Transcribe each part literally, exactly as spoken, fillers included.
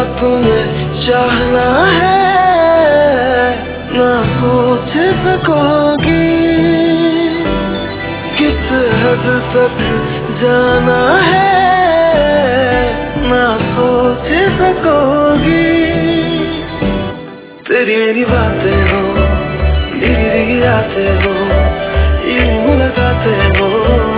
तुम्हें चाहना है ना सोच सकोगी, किस हद तक जाना है ना सोच सकोगी। तेरी मेरी बातें हो, धीरे धीरे रातें हो, यूं मुलाकातें हो,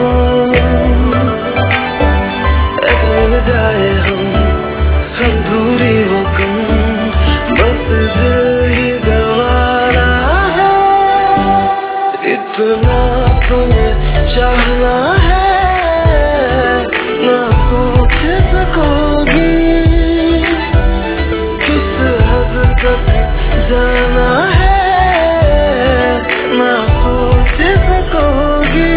ऐसे मिल जाए हम हम दूरी हो कम, बस दिल ही गवारा है। इतना तुम्हें चाहना है ना सोच सकोगी, किस हद तक जाना है ना सोच सकोगी।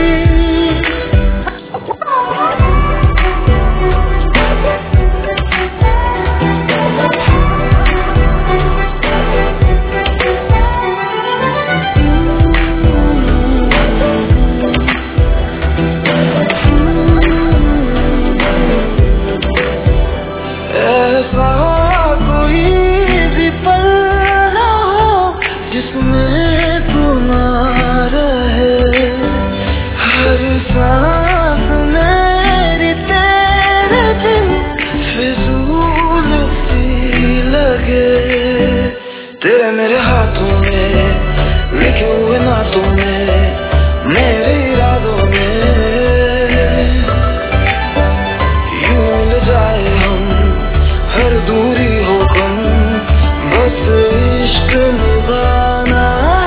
ऐसा कोई भी पल ना हो जिसमें तू ना रहे, हर सांस मेरी तेरे बिन फिजूल सी लगे। तेरे मेरे हाथों में लिखे हुए नातों में, मेरे इरादों में यूं मिल जाए हम, हर दूरी हो कम, बस इश्क निभाना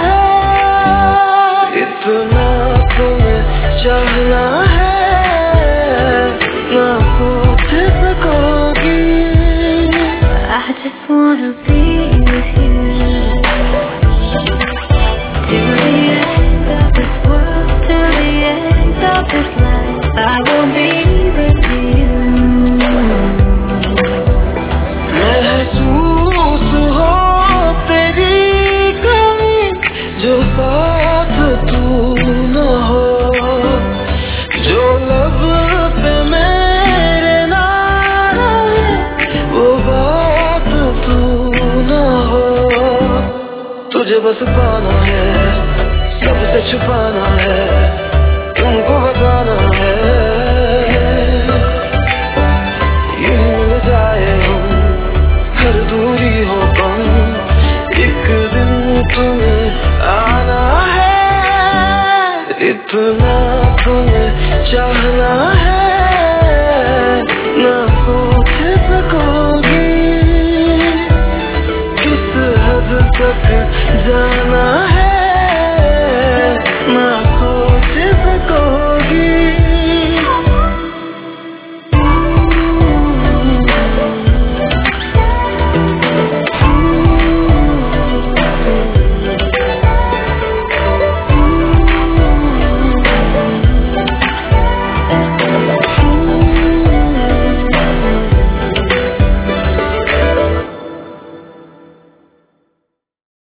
है। इतना तुम्हें चाहना है ना सोच सकोगी। I just wanna be with you till the end of this world, till the end of this life. I will be with you. महसूस हो तेरी कमी, जो साथ तू न हो, जो लब पे मेरे ना रहे, वो बात तू न हो। तुझे बस पाना है, सबसे छुपाना है, तुमको बताना है, यूं मिल जाए हम, हर दूरी हो कम, एक दिन तुम्हें आना है। इतना तुम्हें चाहना है ना सोच सकोगी, किस हद तक जाना